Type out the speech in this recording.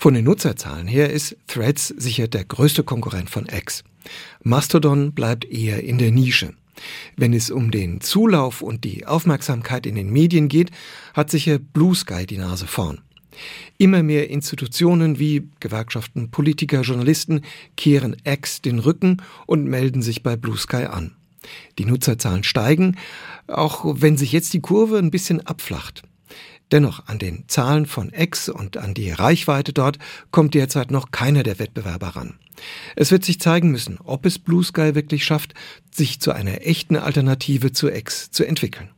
Von den Nutzerzahlen her ist Threads sicher der größte Konkurrent von X. Mastodon bleibt eher in der Nische. Wenn es um den Zulauf und die Aufmerksamkeit in den Medien geht, hat sicher Blue Sky die Nase vorn. Immer mehr Institutionen wie Gewerkschaften, Politiker, Journalisten kehren X den Rücken und melden sich bei Blue Sky an. Die Nutzerzahlen steigen, auch wenn sich jetzt die Kurve ein bisschen abflacht. Dennoch, an den Zahlen von X und an die Reichweite dort kommt derzeit noch keiner der Wettbewerber ran. Es wird sich zeigen müssen, ob es Blue Sky wirklich schafft, sich zu einer echten Alternative zu X zu entwickeln.